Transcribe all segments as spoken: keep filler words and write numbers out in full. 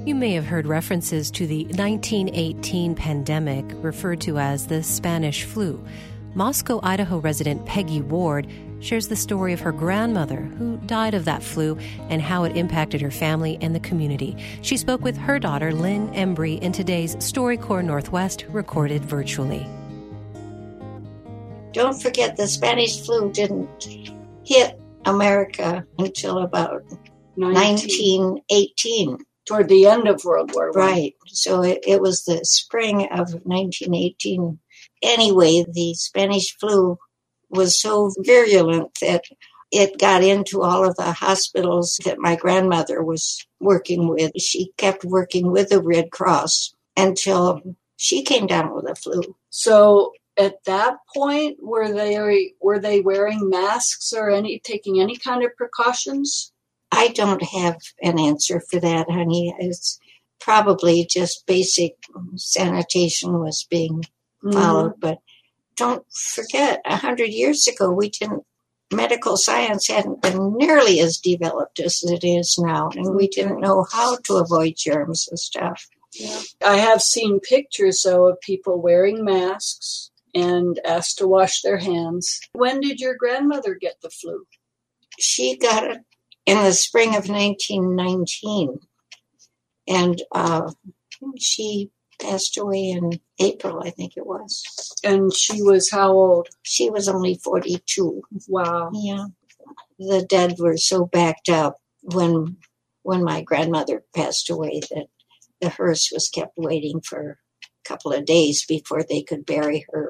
You may have heard references to the nineteen eighteen pandemic, referred to as the Spanish flu. Moscow, Idaho resident Peggy Ward shares the story of her grandmother who died of that flu and how it impacted her family and the community. She spoke with her daughter, Lynn Embry, in today's StoryCorps Northwest, recorded virtually. Don't forget, the Spanish flu didn't hit America until about nineteen eighteen. Toward the end of World War One. Right. So it, it was the spring of nineteen eighteen. Anyway, the Spanish flu was so virulent that it got into all of the hospitals that my grandmother was working with. She kept working with the Red Cross until she came down with the flu. So at that point, were they were they wearing masks or any taking any kind of precautions? I don't have an answer for that, honey. It's probably just basic sanitation was being followed. Mm-hmm. But don't forget, a hundred years ago, we didn't, medical science hadn't been nearly as developed as it is now. And we didn't know how to avoid germs and stuff. Yeah. I have seen pictures, though, of people wearing masks and asked to wash their hands. When did your grandmother get the flu? She got it in the spring of nineteen nineteen, and uh, she passed away in April, I think it was. And she was how old? She was only forty-two. Wow. Yeah. The dead were so backed up when when my grandmother passed away that the hearse was kept waiting for a couple of days before they could bury her.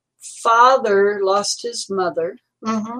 Father lost his mother, mm-hmm.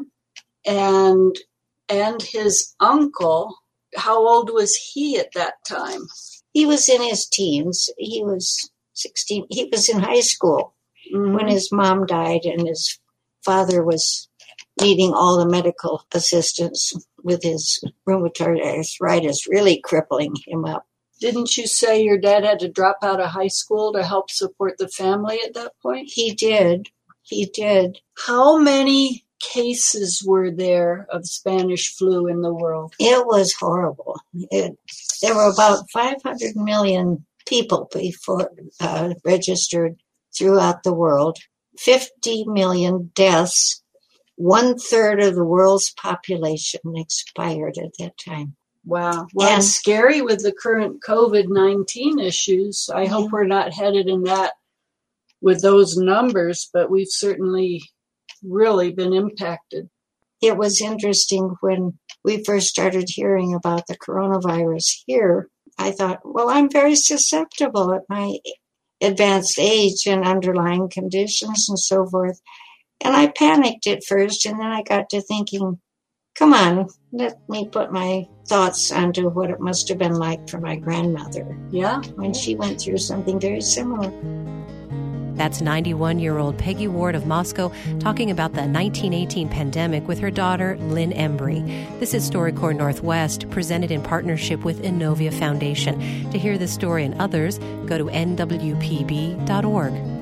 and and his uncle, how old was he at that time? He was in his teens. He was sixteen. He was in high school mm-hmm. when his mom died, and his father was needing all the medical assistance with his rheumatoid arthritis really crippling him up. Didn't you say your dad had to drop out of high school to help support the family at that point? He did. He did. How many cases were there of Spanish flu in the world? It was horrible. It, there were about five hundred million people before uh, registered throughout the world, fifty million deaths. One third of the world's population expired at that time. Wow. Well, and, it's scary with the current covid nineteen issues. I yeah. hope we're not headed in that with those numbers, but we've certainly really been impacted. It was interesting when we first started hearing about the coronavirus here. I thought, well, I'm very susceptible at my advanced age and underlying conditions and so forth. And I panicked at first, and then I got to thinking, come on, let me put my thoughts onto what it must have been like for my grandmother. Yeah. When she went through something very similar. That's ninety-one-year-old Peggy Ward of Moscow talking about the nineteen eighteen pandemic with her daughter, Lynn Embry. This is StoryCorps Northwest, presented in partnership with Innovia Foundation. To hear this story and others, go to N W P B dot org.